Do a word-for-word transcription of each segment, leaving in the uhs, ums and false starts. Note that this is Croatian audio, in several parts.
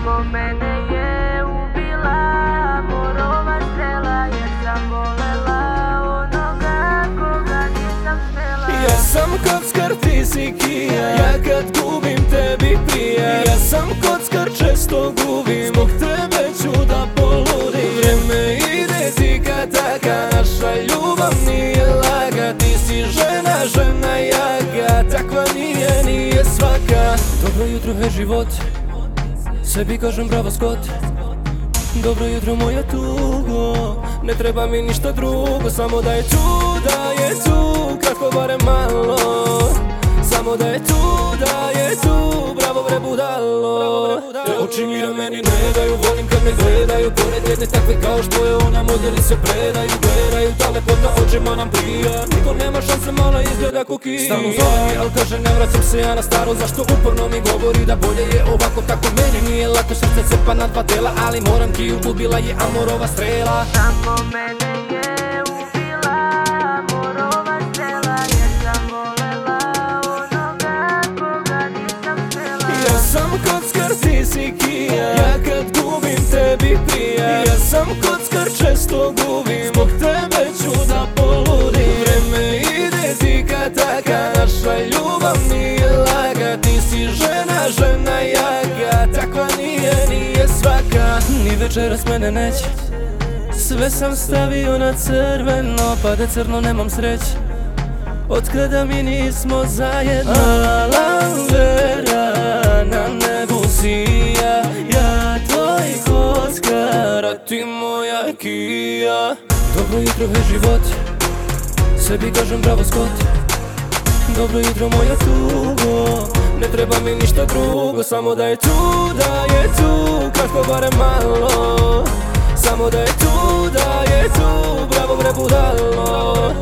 Samo mene je ubila amorova strela, jer sam volela onoga koga nisam smela. Ja sam kockar, ti si kija, ja kad gubim tebi prija. Ja sam kockar, često gubim, zbog tebe ću da poludim. Vreme ide zika taka, naša ljubav nije laga. Ti si žena, žena jaga, takva nije, nije svaka. Dobro jutro, he život, sebi kažem bravo Scott. Dobro jutro moja tugo, ne treba mi ništa drugo. Samo da je tu, da je tu, kratko barem malo. Samo da je tu, da je tu, bravo bre budalo. Te oči mira meni ne daju, volim kad me gledaju. Pored jedne takve kao što je ona, modeli se predaju. Gledaju ta lepota, očima nam prija. Niko nema šanse, mala izgleda ko kija. Stalno zove, al kaže ne vraćam se ja na staro. Zašto uporno mi govori da bolje je ovako. Tako meni nije lako, srce cepa na dva tela. Ali moram ti, ubila je amorova strela. Samo mene je ubila amorova strela, jer sam volela onoga koga nisam smela. Ja sam kockar, ti si kija, ja kad gubim tebi prija. Ja sam kockar, često gubim, zbog tebe ću da poludim. Vreme ide zika taka, naša ljubav nije laga. Ti si žena, žena jaga, takva nije, nije svaka. Ni večeras mene neće, sve sam stavio na crveno, pa da crno nemam sreć od kada mi nismo zajedno. Alan Vera na nebu sija, ja tvoj kockar, a ti moja kija. Dobro jutro, he život, sebi kažem bravo Scott. Dobro jutro moja tugo, ne treba mi ništa drugo. Samo da je tu, da je tu, kratko barem malo. Samo da je tu, da je tu, bravo bre budalo.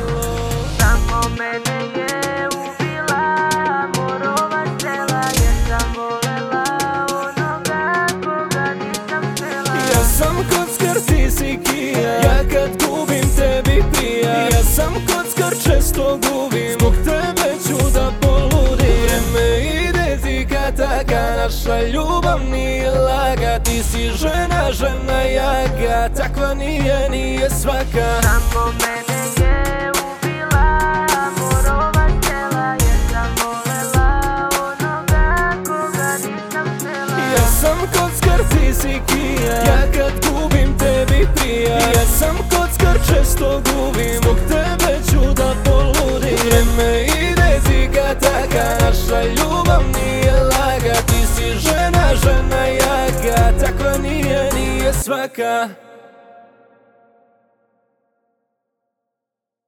Samo mene je ubila amorova strela, jer sam volela onoga koga nisam smela. Ja sam kockar, ti si kija, ja kad gubim tebi prija. Ja sam kockar, često gubim, zbog tebe ću da poludim. Vreme ide zika taka, naša ljubav nije laga. Ti si žena, žena jaga, takva nije, nije svaka. Samo mene je ubila amorova strela, jer sam volela onoga koga nisam smela. Ja sam kockar, ti si kija, ja kad gubim tebi prija. Ja sam kockar, često gubim, zbog tebe ću da poludim. Vreme ide zika taka, naša ljubav nije laga. Ti si žena, žena jaga, takva nije, nije svaka.